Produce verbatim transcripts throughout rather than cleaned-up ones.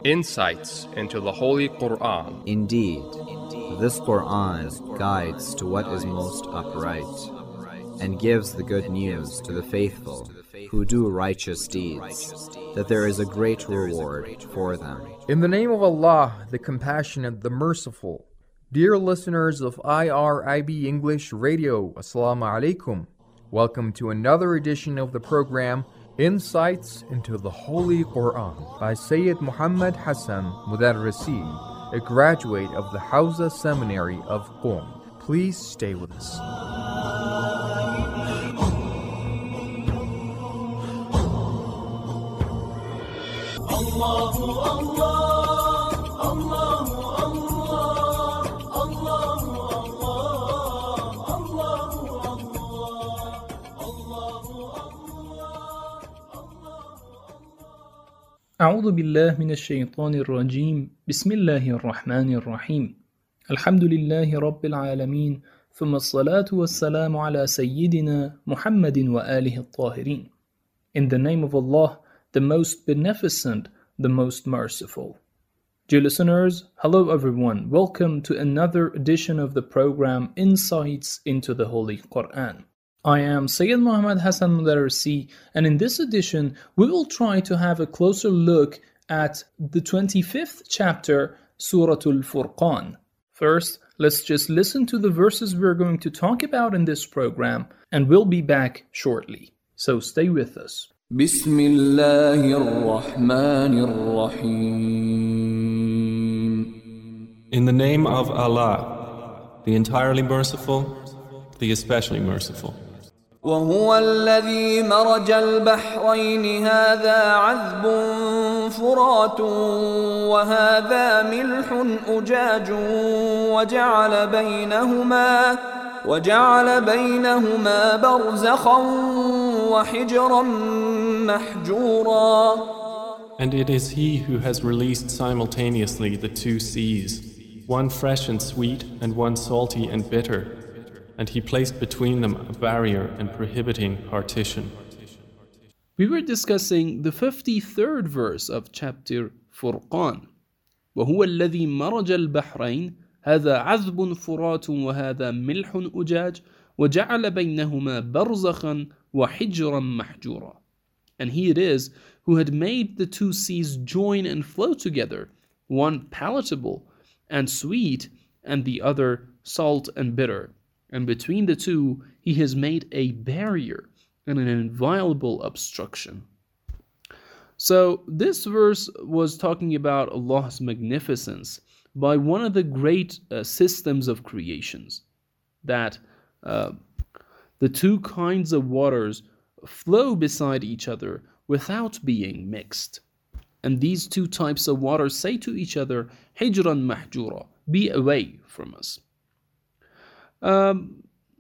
Insights into the Holy Quran. Indeed, this Quran guides to what is most upright, and gives the good news to the faithful who do righteous deeds, that there is a great reward for them. In the name of Allah, the Compassionate, the Merciful. Dear listeners of I R I B English Radio, Assalamu alaikum. Welcome to another edition of the program, Insights into the Holy Quran, by Sayyid Muhammad Hassan Mudarrisi, a graduate of the Hawza Seminary of Qom. Please stay with us. Allahu Allah, Allahu Allah, Allahu Allah, Allahu Allah, Allahu Allah, أعوذ بالله من الشيطان الرجيم بسم الله الرحمن الرحيم الحمد لله رب العالمين ثم الصلاة والسلام على سيدنا محمد وآله الطاهرين. In the name of Allah, the most beneficent, the most merciful. Dear listeners, hello everyone. Welcome to another edition of the program Insights into the Holy Quran. I am Sayyid Muhammad Hassan Mudarrisi, and in this edition we will try to have a closer look at the twenty-fifth chapter, Surah Al-Furqan. First, let's just listen to the verses we're going to talk about in this program, and we'll be back shortly. So stay with us. بسم الله الرحمن الرحيم. In the name of Allah, the entirely merciful, the especially merciful. وهو الذي مرج البحرين هذا عذب فرات وهذا ملح أجاج وجعل بينهما وجعل بينهما برزخا وحجرا محجورا. And it is He who has released simultaneously the two seas, one fresh and sweet and one salty and bitter, and He placed between them a barrier and prohibiting partition. We were discussing the fifty-third verse of chapter Furqan. وهو الذي مرج البحرين هذا عذب فرات وهذا ملح أجاج وجعل بينهما برزخا وحجرا محجورا. And He it is who had made the two seas join and flow together, one palatable and sweet and the other salt and bitter. And between the two He has made a barrier and an inviolable obstruction. So this verse was talking about Allah's magnificence by one of the great uh, systems of creations, that uh, the two kinds of waters flow beside each other without being mixed. And these two types of water say to each other, Hijran mahjura, be away from us. Um,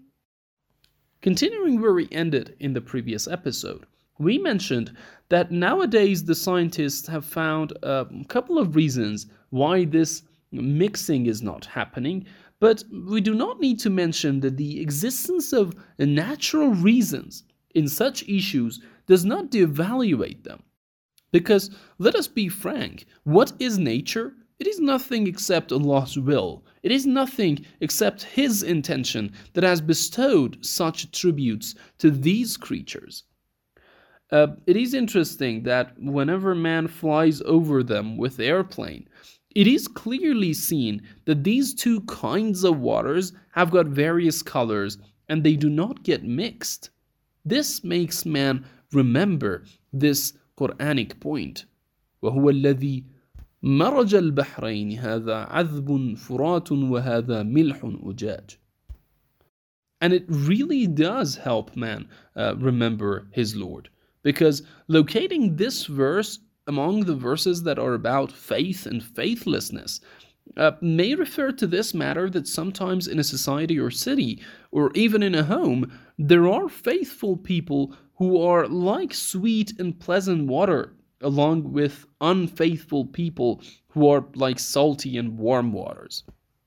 continuing where we ended in the previous episode, we mentioned that nowadays the scientists have found a couple of reasons why this mixing is not happening, but we do not need to mention that the existence of natural reasons in such issues does not devaluate them. Because, let us be frank, what is nature? It is nothing except Allah's will. It is nothing except His intention that has bestowed such attributes to these creatures. Uh, it is interesting that whenever man flies over them with airplane, it is clearly seen that these two kinds of waters have got various colors and they do not get mixed. This makes man remember this Quranic point. وهو الذي مرج البحرين هذا عذب فرات وهذا ملح أجاج. And it really does help man uh, remember his Lord, because locating this verse among the verses that are about faith and faithlessness uh, may refer to this matter that sometimes in a society or city, or even in a home, there are faithful people who are like sweet and pleasant water, along with unfaithful people who are like salty and warm waters.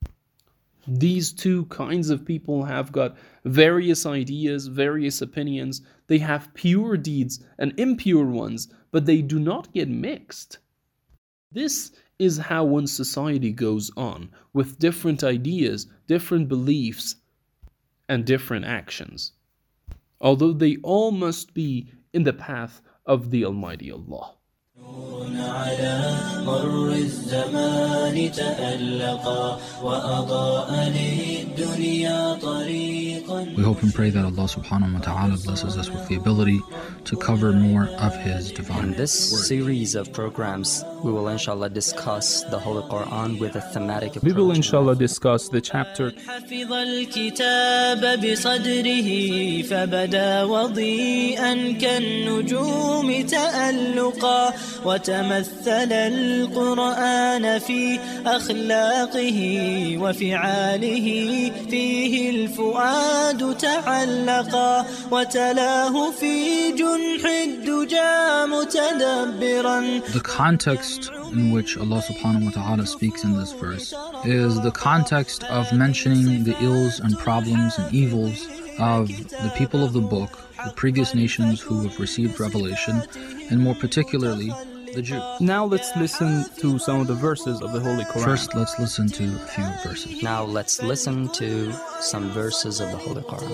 These two kinds of people have got various ideas, various opinions. They have pure deeds and impure ones, but they do not get mixed. This is how one society goes on, with different ideas, different beliefs, and different actions, although they all must be in the path of the Almighty Allah. على مر الزمان تألقا وأضاء للدنيا طريقا. We hope and pray that Allah subhanahu wa ta'ala blesses us with the ability to cover more of His divine In this word. series of programs, we will inshallah discuss the Holy Quran with a thematic approach. We will inshallah discuss the chapter حفظ الكتاب بصدره فبدا وضيئا كالنجوم تألقا وتمثل القرآن في أخلاقه وفعاله فيه الفؤاد تعلقا وتلاه في جنح الدجى متدبرا. The context in which Allah subhanahu wa ta'ala speaks in this verse is the context of mentioning the ills and problems and evils of the people of the book, the previous nations who have received revelation, and more particularly the Jews. Now let's listen to some of the verses of the Holy Quran. First, let's listen to a few verses. Now let's listen to some verses of the Holy Quran.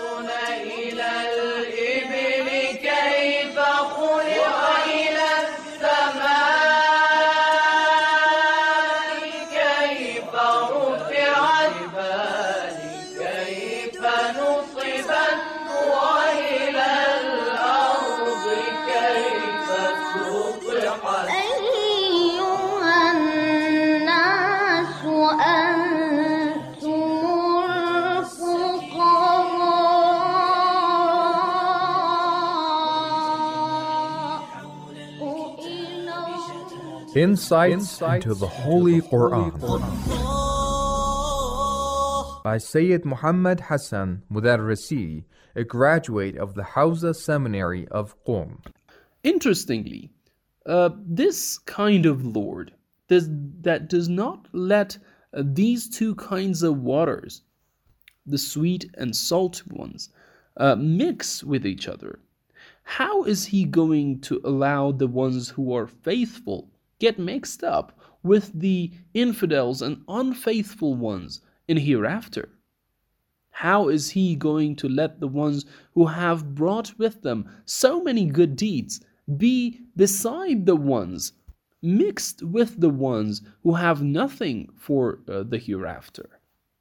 Insights into the Holy Quran by Sayyid Muhammad Hassan Mudarrisi, a graduate of the Hawza Seminary of Qom. Interestingly, uh, this kind of Lord does, that does not let uh, these two kinds of waters, the sweet and salt ones, uh, mix with each other. How is he going to allow the ones who are faithful get mixed up with the infidels and unfaithful ones in hereafter? How is he going to let the ones who have brought with them so many good deeds be beside the ones mixed with the ones who have nothing for uh, the hereafter?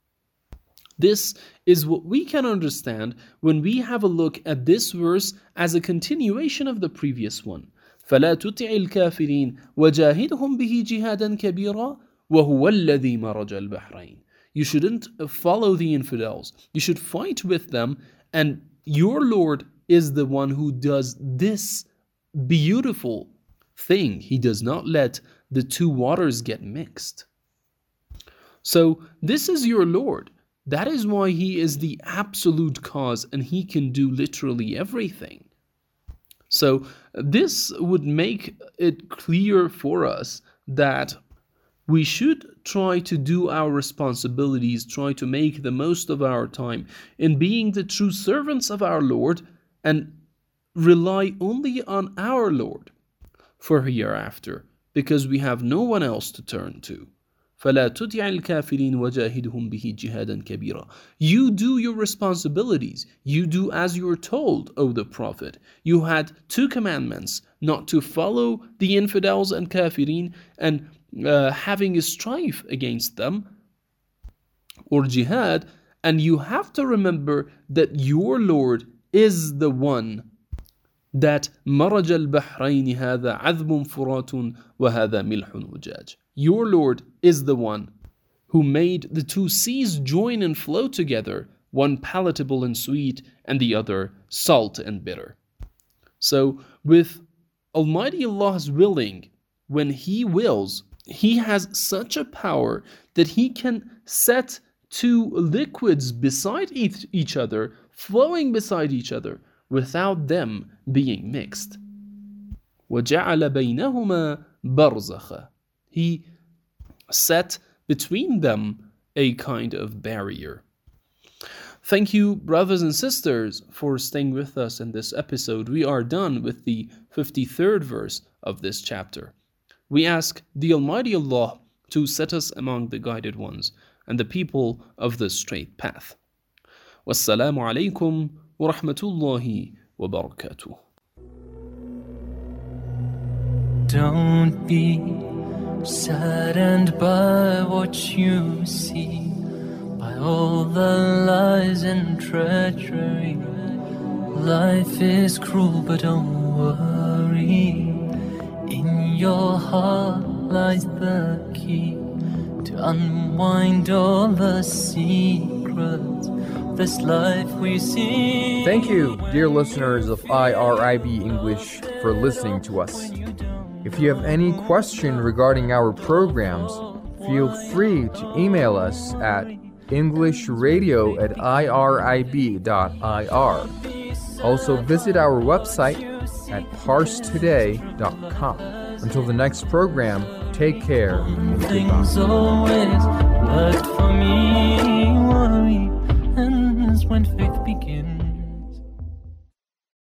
This is what we can understand when we have a look at this verse as a continuation of the previous one. فلا تطع الكافرين وجاهدهم به جهادا كبيرا وهو الذي مرج البحرين. You shouldn't follow the infidels. You should fight with them, and your Lord is the one who does this beautiful thing. He does not let the two waters get mixed. So this is your Lord. That is why He is the absolute cause, and He can do literally everything. So this would make it clear for us that we should try to do our responsibilities, try to make the most of our time in being the true servants of our Lord, and rely only on our Lord for hereafter, because we have no one else to turn to. فَلَا تُطِعِ الْكَافِرِينَ وَجَاهِدْهُمْ بِهِ جِهَادًا كَبِيرًا. You do your responsibilities. You do as you are told, O the Prophet. You had two commandments, not to follow the infidels and kafirin and uh, having a strife against them, or jihad, and you have to remember that your Lord is the one that مرج البحرين هذا عذب فرات وهذا ملح أجاج. Your Lord is the one who made the two seas join and flow together, one palatable and sweet and the other salt and bitter. So with Almighty Allah's willing, when He wills, He has such a power that He can set two liquids beside each, each other, flowing beside each other, without them being mixed. وَجَعَلَ بَيْنَهُمَا بَرْزَخًا. He set between them a kind of barrier. Thank you, brothers and sisters, for staying with us in this episode. We are done with the fifty-third verse of this chapter. We ask the Almighty Allah to set us among the guided ones and the people of the straight path. Wassalamu alaikum wa rahmatullahi wa barakatuh. Don't be saddened by what you see, by all the lies and treachery. Life is cruel, but don't worry. In your heart lies the key to unwind all the secrets of this life we see. Thank you, dear listeners of I R I B English, for listening to us. If you have any question regarding our programs, feel free to email us at englishradio at irib dot I R. Also visit our website at parse today dot com. Until the next program, take care and goodbye. Things always worked for me. Worry.